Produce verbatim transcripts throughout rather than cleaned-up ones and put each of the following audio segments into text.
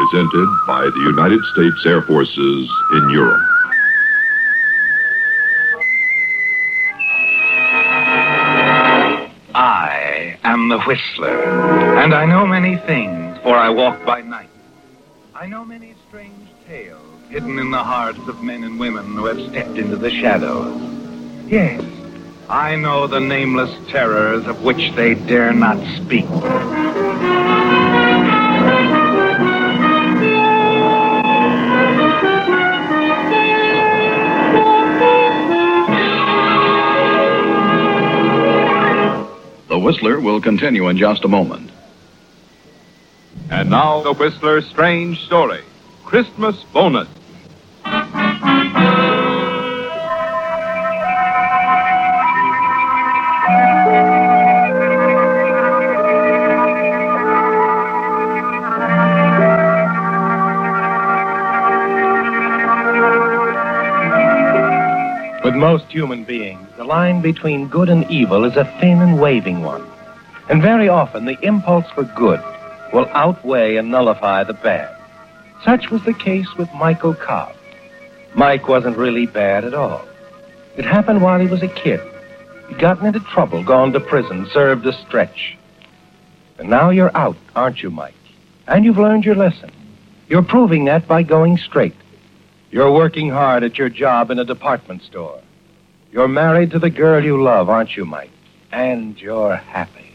presented by the United States Air Forces in Europe. I am the Whistler, and I know many things, for I walk by night. I know many strange tales hidden in the hearts of men and women who have stepped into the shadows. Yes, I know the nameless terrors of which they dare not speak. The Whistler will continue in just a moment. And now, The Whistler's Strange Story, Christmas Bonus. With most human beings, the line between good and evil is a thin and waving one. And very often, the impulse for good will outweigh and nullify the bad. Such was the case with Michael Cobb. Mike wasn't really bad at all. It happened while he was a kid. He'd gotten into trouble, gone to prison, served a stretch. And now you're out, aren't you, Mike? And you've learned your lesson. You're proving that by going straight. You're working hard at your job in a department store. You're married to the girl you love, aren't you, Mike? And you're happy.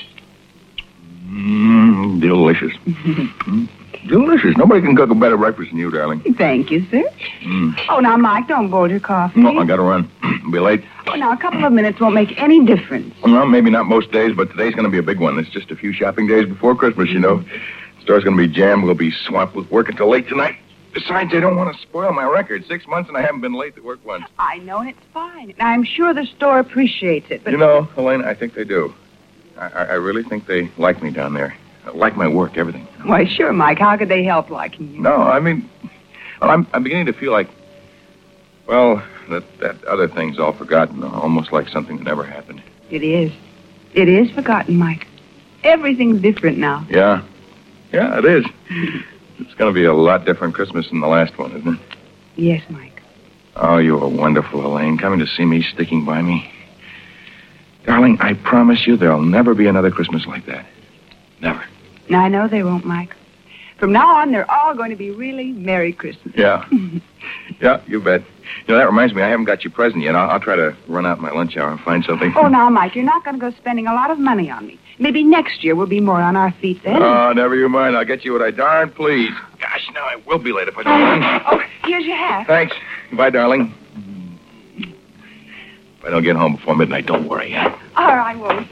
Mmm, delicious. mm, delicious. Nobody can cook a better breakfast than you, darling. Thank you, sir. Mm. Oh, now, Mike, don't boil your coffee. No, I gotta run. I'll be late. Oh, now, a couple of minutes won't make any difference. Well, maybe not most days, but today's gonna be a big one. It's just a few shopping days before Christmas, you know. The store's gonna be jammed. We'll be swamped with work until late tonight. Besides, I don't want to spoil my record. Six months and I haven't been late to work once. I know, and it's fine. And I'm sure the store appreciates it, but... You know, Helene, I think they do. I, I really think they like me down there. Like my work, everything. Why, sure, Mike. How could they help liking you? No, I mean, well, I'm, I'm beginning to feel like, well, that, that other thing's all forgotten, almost like something that never happened. It is. It is forgotten, Mike. Everything's different now. Yeah. Yeah, it is. It's going to be a lot different Christmas than the last one, isn't it? Yes, Mike. Oh, you are wonderful, Elaine. Coming to see me, sticking by me. Darling, I promise you there'll never be another Christmas like that. Never. I know they won't, Mike. From now on, they're all going to be really Merry Christmas. Yeah. Yeah, you bet. You know, that reminds me, I haven't got your present yet. I'll, I'll try to run out my lunch hour and find something. Oh, now, Mike, you're not going to go spending a lot of money on me. Maybe next year we'll be more on our feet then. Oh, never you mind. I'll get you what I darn please. Gosh, now I will be late if I don't run. Oh, here's your hat. Thanks. Goodbye, darling. If I don't get home before midnight, don't worry, huh? All right, I won't.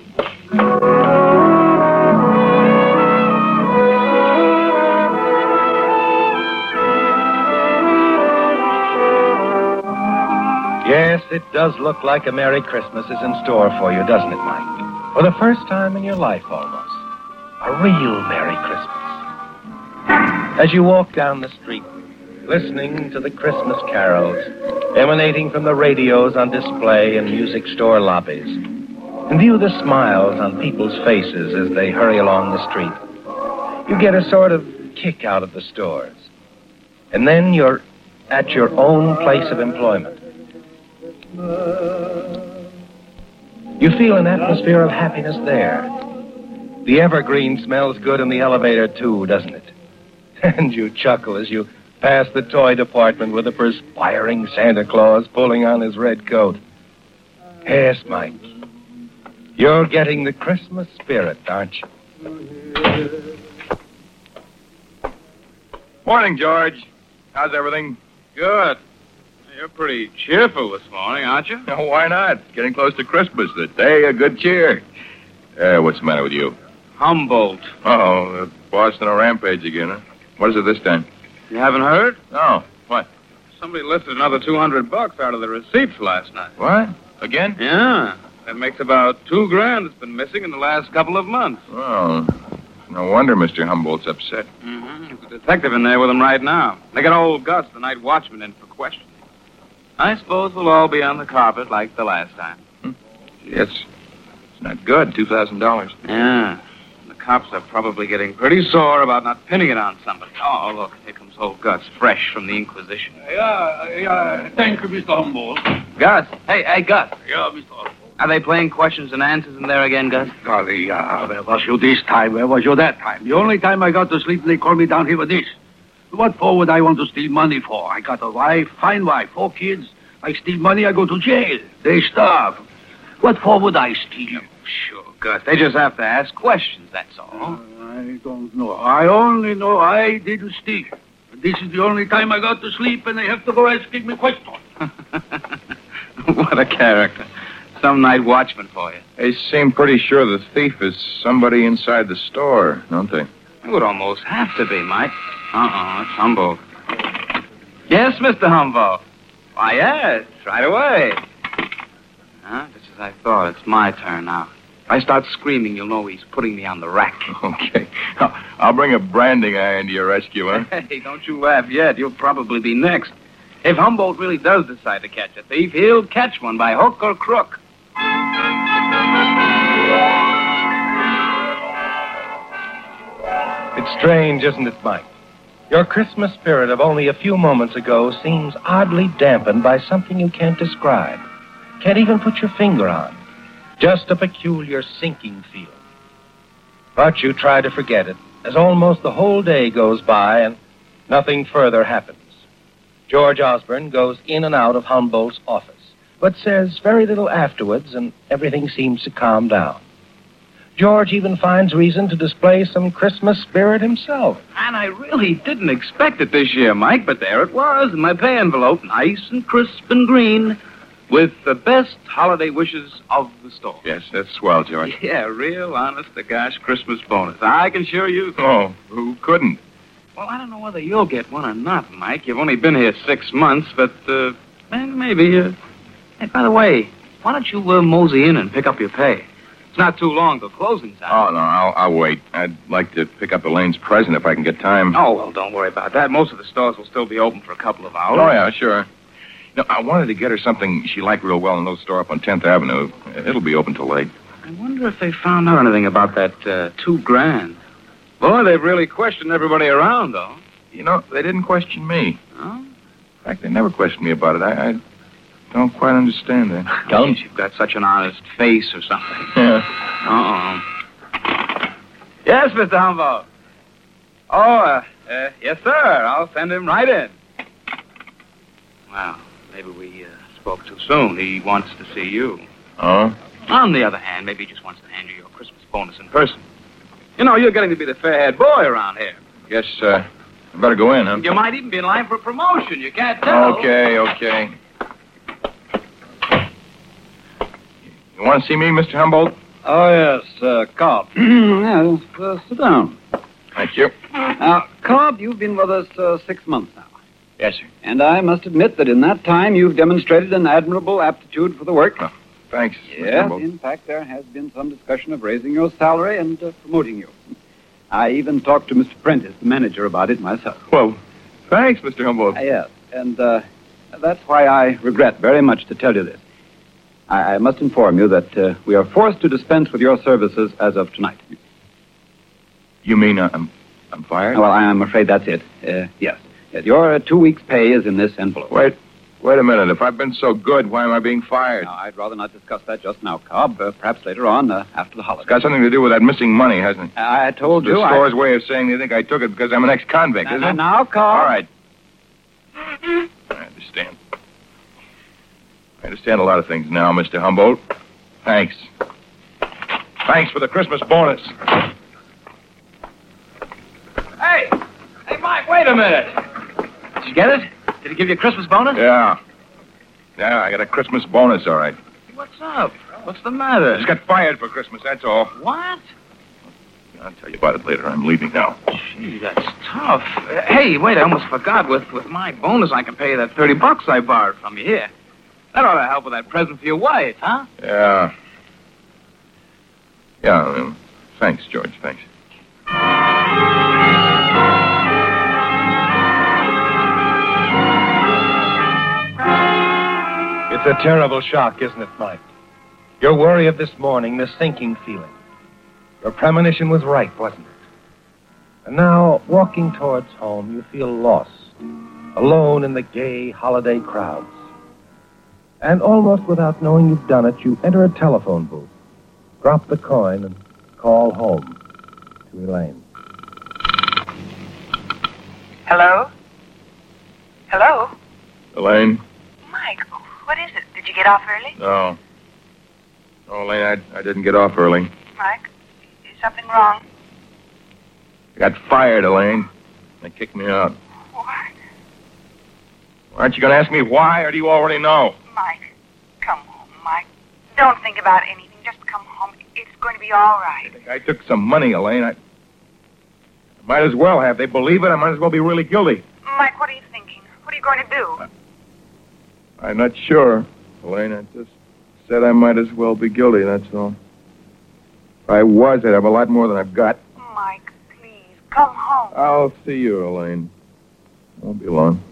Yes, it does look like a Merry Christmas is in store for you, doesn't it, Mike? For the first time in your life, almost. A real Merry Christmas. As you walk down the street, listening to the Christmas carols emanating from the radios on display in music store lobbies, and view the smiles on people's faces as they hurry along the street, you get a sort of kick out of the stores. And then you're at your own place of employment. You feel an atmosphere of happiness there. The evergreen smells good in the elevator, too, doesn't it? And you chuckle as you pass the toy department with a perspiring Santa Claus pulling on his red coat. Yes, Mike. You're getting the Christmas spirit, aren't you? Morning, George. How's everything? Good. You're pretty cheerful this morning, aren't you? Oh, why not? Getting close to Christmas. The day of good cheer. Uh, what's the matter with you? Humboldt. Uh-oh, Boston a rampage again, huh? What is it this time? You haven't heard? No. What? Somebody lifted another two hundred bucks out of the receipts last night. What? Again? Yeah. That makes about two grand that's been missing in the last couple of months. Oh, no wonder Mister Humboldt's upset. Mm-hmm. There's a detective in there with him right now. They got old Gus, the night watchman, in for questioning. I suppose we'll all be on the carpet like the last time. Hmm. Yes. It's not good, two thousand dollars. Yeah. The cops are probably getting pretty sore about not pinning it on somebody. Oh, look, here comes old Guts, fresh from the Inquisition. Yeah, yeah, thank you, Mister Humboldt. Gus, hey, hey, Gus. Yeah, Mister Humboldt. Are they playing questions and answers in there again, Gus? Golly, uh, where was you this time? Where was you that time? The only time I got to sleep, they called me down here with this. What for would I want to steal money for? I got a wife, fine wife, four kids. I steal money, I go to jail. They starve. What for would I steal? Sure, Gus. They just have to ask questions, that's all. Uh, I don't know. I only know I didn't steal. This is the only time I got to sleep, and they have to go asking me questions. What a character. Some night watchman for you. They seem pretty sure the thief is somebody inside the store, don't they? It would almost have to be, Mike. Uh-uh, it's Humboldt. Yes, Mister Humboldt. Why, yes, right away. Huh? Just as I thought. It's my turn now. If I start screaming, you'll know he's putting me on the rack. Okay. I'll bring a branding iron to your rescue, huh? Hey, don't you laugh yet. You'll probably be next. If Humboldt really does decide to catch a thief, he'll catch one by hook or crook. It's strange, isn't it, Mike? Your Christmas spirit of only a few moments ago seems oddly dampened by something you can't describe. Can't even put your finger on. Just a peculiar sinking feeling. But you try to forget it, as almost the whole day goes by and nothing further happens. George Osborne goes in and out of Humboldt's office, but says very little afterwards, and everything seems to calm down. George even finds reason to display some Christmas spirit himself. And I really didn't expect it this year, Mike, but there it was in my pay envelope, nice and crisp and green, with the best holiday wishes of the store. Yes, that's swell, George. Yeah, real honest-to-gosh Christmas bonus. I can sure use it. Oh, who couldn't? Well, I don't know whether you'll get one or not, Mike. You've only been here six months, but, uh, maybe, uh... Hey, by the way, why don't you uh, mosey in and pick up your pay? It's not too long till closing time. Oh, no, I'll, I'll wait. I'd like to pick up Elaine's present if I can get time. Oh, well, don't worry about that. Most of the stores will still be open for a couple of hours. Oh, yeah, sure. You know, I wanted to get her something she liked real well in a little store up on tenth Avenue. It'll be open till late. I wonder if they found out anything about that uh, two grand. Boy, they've really questioned everybody around, though. You know, they didn't question me. Oh? In fact, they never questioned me about it. I, I don't quite understand that. Tell them you've got such an honest face or something. Yeah. Uh-oh. Yes, Mister Humboldt. Oh, uh, uh, yes, sir. I'll send him right in. Well, maybe we uh, spoke too soon. He wants to see you. Oh? On the other hand, maybe he just wants to hand you your Christmas bonus in person. You know, you're getting to be the fair-haired boy around here. Guess, uh, I better go in, huh? You might even be in line for a promotion. You can't tell. Okay, okay. You want to see me, Mister Humboldt? Oh, yes, uh, Cobb. yes, uh, sit down. Thank you. Now, Cobb, you've been with us uh, six months now. Yes, sir. And I must admit that in that time you've demonstrated an admirable aptitude for the work. Oh, thanks, Mister Yes, Humboldt. in fact, there has been some discussion of raising your salary and uh, promoting you. I even talked to Mister Prentice, the manager, about it myself. Well, thanks, Mister Humboldt. Uh, yes, and uh, that's why I regret very much to tell you this. I, I must inform you that uh, we are forced to dispense with your services as of tonight. You mean uh, I'm, I'm fired? Well, I'm afraid that's it. Uh, yes. yes. Your uh, two weeks' pay is in this envelope. Wait, wait a minute. If I've been so good, why am I being fired? Now, I'd rather not discuss that just now, Cobb. Uh, perhaps later on, uh, after the holidays. It's got something to do with that missing money, hasn't it? I told the you. The I... store's way of saying they think I took it because I'm an ex-convict, now, isn't now, it? Now, Cobb. All right. I understand. I understand a lot of things now, Mister Humboldt. Thanks. Thanks for the Christmas bonus. Hey! Hey, Mike, wait a minute. Did you get it? Did he give you a Christmas bonus? Yeah. Yeah, I got a Christmas bonus, all right. What's up? What's the matter? I just got fired for Christmas, that's all. What? I'll tell you about it later. I'm leaving now. Gee, that's tough. Uh, hey, wait, I almost forgot. With, with my bonus, I can pay you that thirty bucks I borrowed from you here. That ought to help with that present for your wife, huh? Yeah. Yeah, well, thanks, George, thanks. It's a terrible shock, isn't it, Mike? Your worry of this morning, the sinking feeling. Your premonition was right, wasn't it? And now, walking towards home, you feel lost, alone in the gay holiday crowds. And almost without knowing you've done it, you enter a telephone booth, drop the coin, and call home to Elaine. Hello? Hello? Elaine? Mike, what is it? Did you get off early? No. No, Elaine, I, I didn't get off early. Mike, is something wrong? I got fired, Elaine. They kicked me out. What? Aren't you going to ask me why, or do you already know? Mike, come home, Mike. Don't think about anything. Just come home. It's going to be all right. I think I took some money, Elaine. I, I might as well have. They believe it. I might as well be really guilty. Mike, what are you thinking? What are you going to do? I'm not sure, Elaine. I just said I might as well be guilty, that's all. If I was, I'd have a lot more than I've got. Mike, please, come home. I'll see you, Elaine. Won't be long.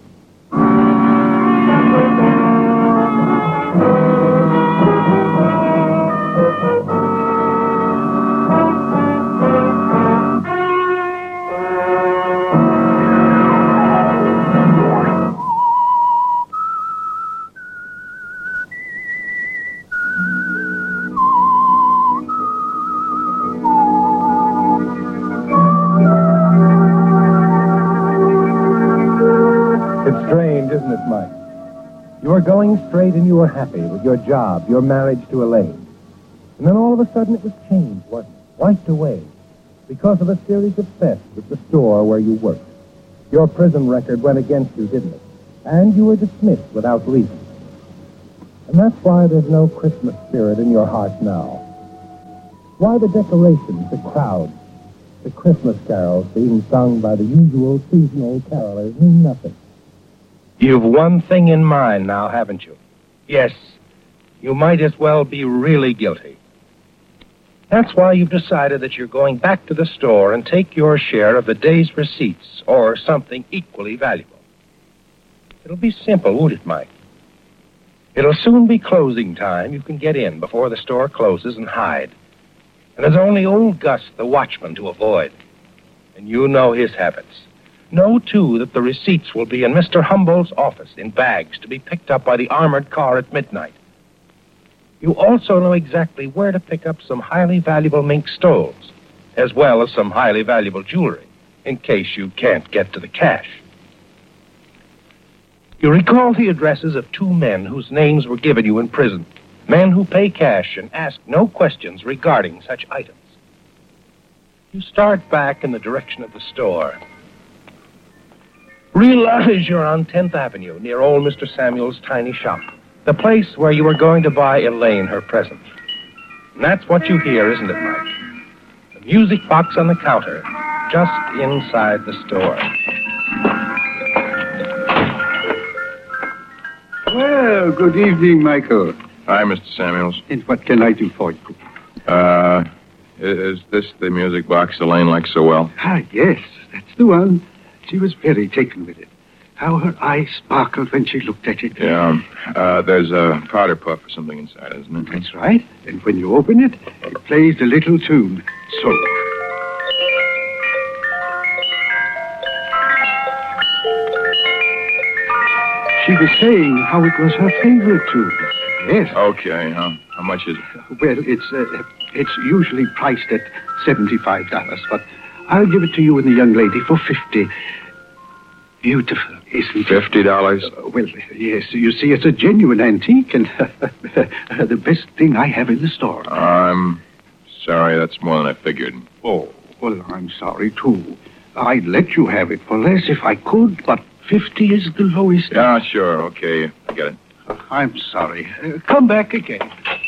It's strange, isn't it, Mike? You were going straight and you were happy with your job, your marriage to Elaine. And then all of a sudden it was changed, wasn't it? Wiped away. Because of a series of thefts at the store where you worked. Your prison record went against you, didn't it? And you were dismissed without reason. And that's why there's no Christmas spirit in your heart now. Why the decorations, the crowds, the Christmas carols being sung by the usual seasonal carolers mean nothing. You've one thing in mind now, haven't you? Yes, you might as well be really guilty. That's why you've decided that you're going back to the store and take your share of the day's receipts, or something equally valuable. It'll be simple, won't it, Mike? It'll soon be closing time. You can get in before the store closes and hide. And there's only old Gus, the watchman, to avoid. And you know his habits. Know, too, that the receipts will be in Mister Humboldt's office in bags to be picked up by the armored car at midnight. You also know exactly where to pick up some highly valuable mink stoles, as well as some highly valuable jewelry, in case you can't get to the cash. You recall the addresses of two men whose names were given you in prison, men who pay cash and ask no questions regarding such items. You start back in the direction of the store. Realize you're on tenth Avenue, near old Mister Samuel's tiny shop, the place where you were going to buy Elaine her present. And that's what you hear, isn't it, Mike? The music box on the counter, just inside the store. Well, good evening, Michael. Hi, Mister Samuels. And what can I do for you? Uh, is this the music box Elaine likes so well? Ah, yes, that's the one. She was very taken with it. How her eyes sparkled when she looked at it. Yeah. Uh, there's a powder puff or something inside, isn't it? That's right. And when you open it, it plays a little tune. So. She was saying how it was her favorite tune. Yes. Okay. Huh? How much is it? Well, it's uh, it's usually priced at seventy-five dollars, but I'll give it to you and the young lady for fifty. Beautiful, isn't it? Fifty dollars? Uh, well, yes. You see, it's a genuine antique, and the best thing I have in the store. I'm sorry. That's more than I figured. Oh, well, I'm sorry too. I'd let you have it for less if I could, but fifty is the lowest. Yeah, sure. Okay, I get it. Uh, I'm sorry. Uh, come back again.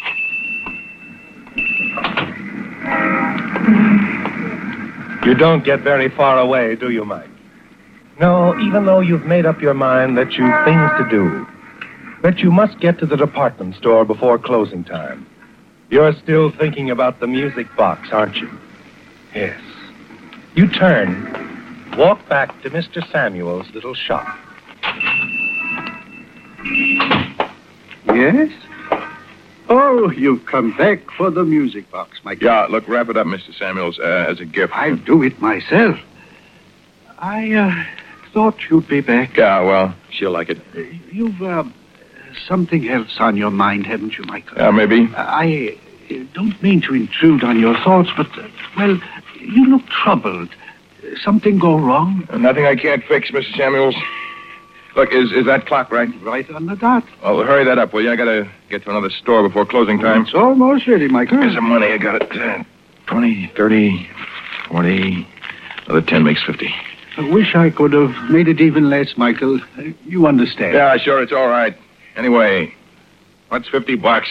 You don't get very far away, do you, Mike? No, even though you've made up your mind that you've things to do, that you must get to the department store before closing time. You're still thinking about the music box, aren't you? Yes. You turn, walk back to Mister Samuel's little shop. Yes? Oh, you've come back for the music box, Michael. Yeah, look, wrap it up, Mister Samuels, uh, as a gift. I'll do it myself. I uh, thought you'd be back. Yeah, well, she'll like it. You've uh, something else on your mind, haven't you, Michael? Yeah, maybe. I uh, don't mean to intrude on your thoughts, but, uh, well, you look troubled. Something go wrong? Uh, nothing I can't fix, Mister Samuels. Look, is is that clock right? Right on the dot. Well, hurry that up, will you? I gotta get to another store before closing time. It's almost ready, Michael. Here's the money. I got it. Uh, twenty, thirty, forty. Another ten makes fifty. I wish I could have made it even less, Michael. Uh, you understand. Yeah, sure, it's all right. Anyway, what's fifty bucks?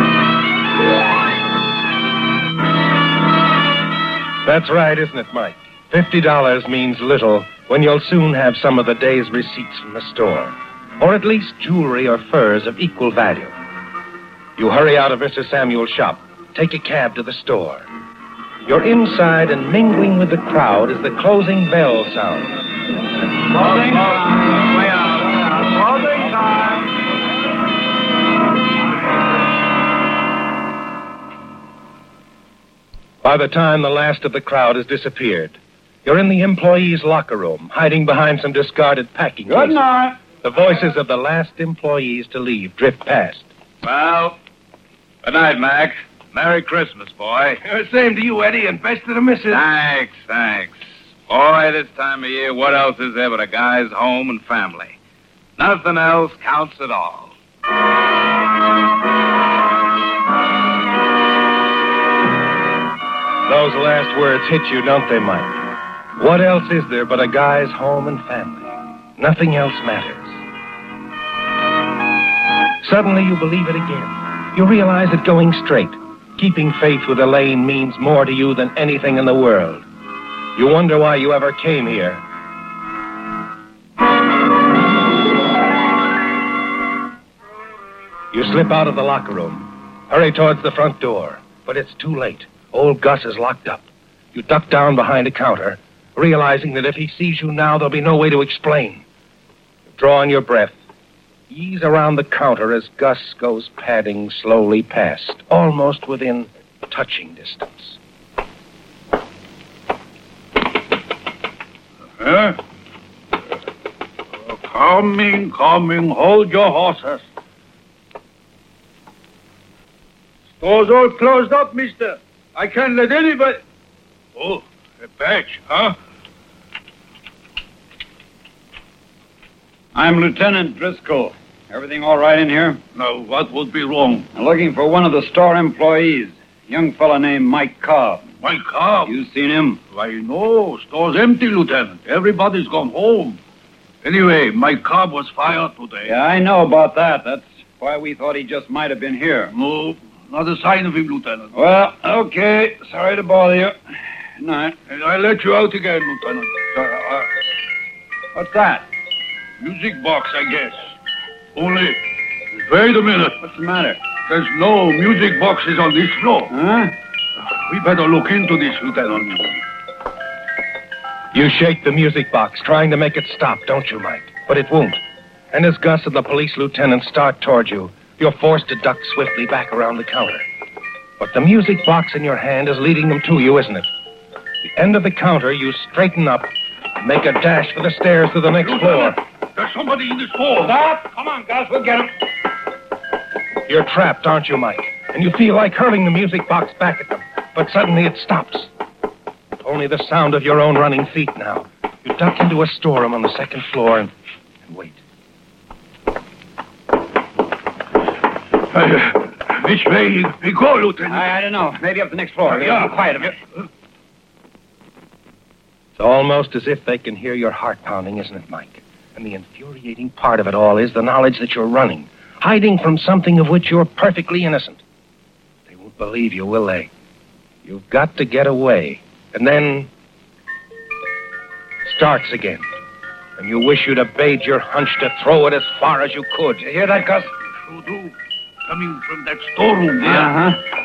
That's right, isn't it, Mike? Fifty dollars means little when you'll soon have some of the day's receipts from the store, or at least jewelry or furs of equal value. You hurry out of Mister Samuel's shop, take a cab to the store. You're inside and mingling with the crowd as the closing bell sounds. Closing time. Way out. Closing time. By the time the last of the crowd has disappeared, you're in the employees' locker room, hiding behind some discarded packing cases. Good night. The voices of the last employees to leave drift past. Well, good night, Mac. Merry Christmas, boy. Same to you, Eddie, and best to the missus. Thanks, thanks. Boy, this time of year, what else is there but a guy's home and family? Nothing else counts at all. Those last words hit you, don't they, Mike? What else is there but a guy's home and family? Nothing else matters. Suddenly you believe it again. You realize that going straight, keeping faith with Elaine means more to you than anything in the world. You wonder why you ever came here. You slip out of the locker room, hurry towards the front door, but it's too late. Old Gus is locked up. You duck down behind a counter, realizing that if he sees you now, there'll be no way to explain. You draw in your breath, ease around the counter as Gus goes padding slowly past, almost within touching distance. Huh? Oh, coming, coming. Hold your horses. Store's all closed up, mister. I can't let anybody... Oh, a badge, huh? I'm Lieutenant Driscoll. Everything all right in here? Now, what would be wrong? I'm looking for one of the store employees. Young fella named Mike Cobb. Mike Cobb? You seen him? Why, no. Store's empty, Lieutenant. Everybody's gone home. Anyway, Mike Cobb was fired today. Yeah, I know about that. That's why we thought he just might have been here. No, not a sign of him, Lieutenant. Well, okay. Sorry to bother you. Good night. And I'll let you out again, Lieutenant. Uh, uh, What's that? music box, I guess. Only, wait a minute. What's the matter? There's no music boxes on this floor. Huh? We better look into this, Lieutenant. You shake the music box, trying to make it stop, don't you, Mike? But it won't. And as Gus and the police lieutenant start toward you, you're forced to duck swiftly back around the counter. But the music box in your hand is leading them to you, isn't it? The end of the counter, you straighten up and make a dash for the stairs to the next floor. There's somebody in this hall. Stop! Come on, Gus, we'll get him. You're trapped, aren't you, Mike? And you feel like hurling the music box back at them. But suddenly it stops. Only the sound of your own running feet now. You duck into a storeroom on the second floor and, and wait. Uh, which way we go, Lieutenant? I, I don't know. Maybe up the next floor. Uh, yeah. Be quiet a bit. It's almost as if they can hear your heart pounding, isn't it, Mike? And the infuriating part of it all is the knowledge that you're running, hiding from something of which you're perfectly innocent. They won't believe you, will they? You've got to get away. And then starts again. And you wish you'd obeyed your hunch to throw it as far as you could. You hear that, Gus? Sure do. Coming from that storeroom there. Uh-huh.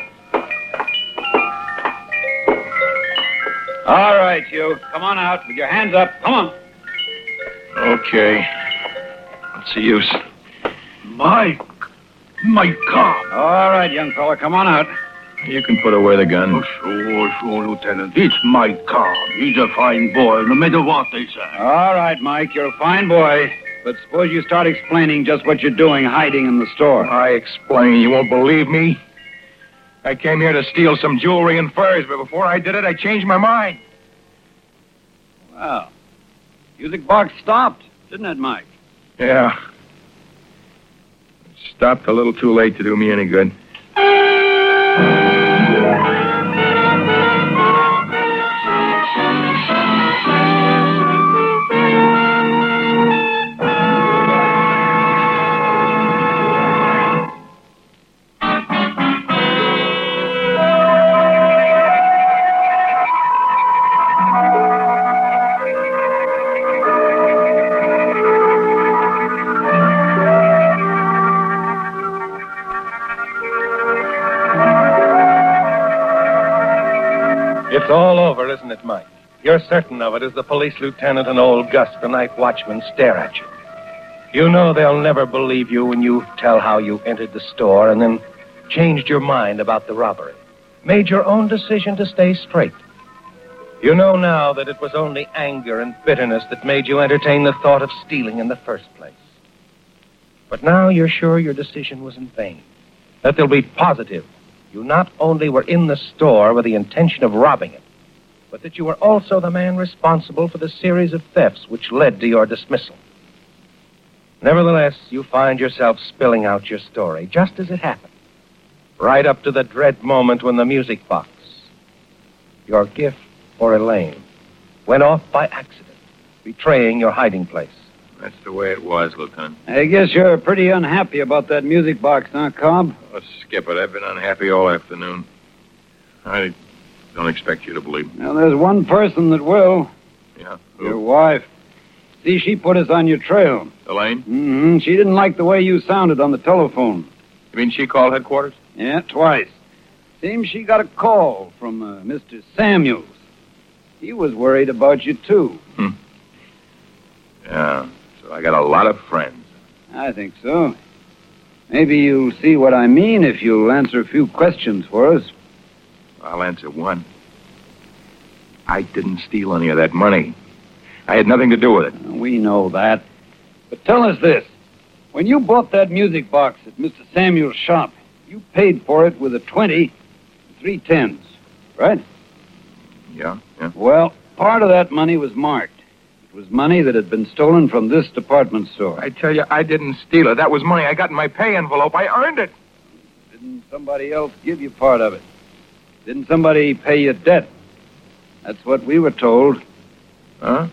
All right, you. Come on out with your hands up. Come on. Okay. What's the use? Mike. My car. All right, young fella, come on out. You can put away the gun. Oh, sure, sure, Lieutenant. It's my car. He's a fine boy, no matter what they say. All right, Mike, you're a fine boy. But suppose you start explaining just what you're doing hiding in the store. I explain. You won't believe me. I came here to steal some jewelry and furs, but before I did it, I changed my mind. Well, music box stopped, didn't it, Mike? Yeah. It stopped a little too late to do me any good. It's all over, isn't it, Mike? You're certain of it as the police lieutenant and old Gus, the night watchman, stare at you. You know they'll never believe you when you tell how you entered the store and then changed your mind about the robbery. Made your own decision to stay straight. You know now that it was only anger and bitterness that made you entertain the thought of stealing in the first place. But now you're sure your decision was in vain. That they'll be positive. You not only were in the store with the intention of robbing it, but that you were also the man responsible for the series of thefts which led to your dismissal. Nevertheless, you find yourself spilling out your story just as it happened, right up to the dread moment when the music box, your gift for Elaine, went off by accident, betraying your hiding place. That's the way it was, Lieutenant. I guess you're pretty unhappy about that music box, huh, Cobb? Oh, skip it. I've been unhappy all afternoon. I don't expect you to believe me. Well, there's one person that will. Yeah? Who? Your wife. See, she put us on your trail. Elaine? Mm-hmm. She didn't like the way you sounded on the telephone. You mean she called headquarters? Yeah, twice. Seems she got a call from uh, Mister Samuels. He was worried about you, too. Hmm. Yeah, so I got a lot of friends. I think so. Maybe you'll see what I mean if you'll answer a few questions for us. I'll answer one. I didn't steal any of that money. I had nothing to do with it. We know that. But tell us this. When you bought that music box at Mister Samuel's shop, you paid for it with a twenty and three tens, right? Yeah, yeah. Well, part of that money was marked. It was money that had been stolen from this department store. I tell you, I didn't steal it. That was money I got in my pay envelope. I earned it. Didn't somebody else give you part of it? Didn't somebody pay you debt? That's what we were told. Huh?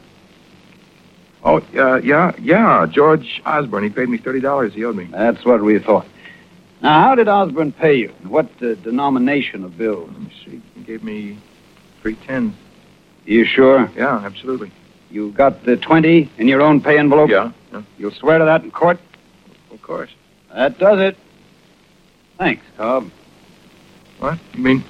Oh, uh, yeah, yeah. George Osborne. He paid me thirty dollars he owed me. That's what we thought. Now, how did Osborne pay you? What uh, denomination of bills? Let me see. He gave me three tens. You sure? Yeah, absolutely. You got the twenty in your own pay envelope? Yeah, yeah. You'll swear to that in court? Of course. That does it. Thanks, Cobb. What? You mean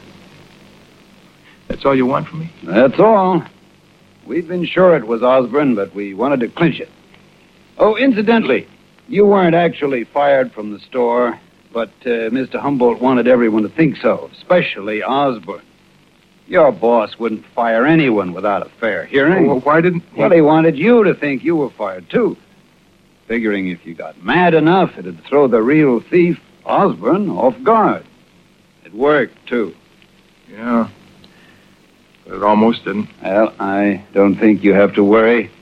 that's all you want from me? That's all. We've been sure it was Osborne, but we wanted to clinch it. Oh, incidentally, you weren't actually fired from the store, but uh, Mister Humboldt wanted everyone to think so, especially Osborne. Your boss wouldn't fire anyone without a fair hearing. Well, why didn't he... Well, he wanted you to think you were fired, too. Figuring if you got mad enough, it'd throw the real thief, Osborne, off guard. It worked, too. Yeah. But it almost didn't. Well, I don't think you have to worry.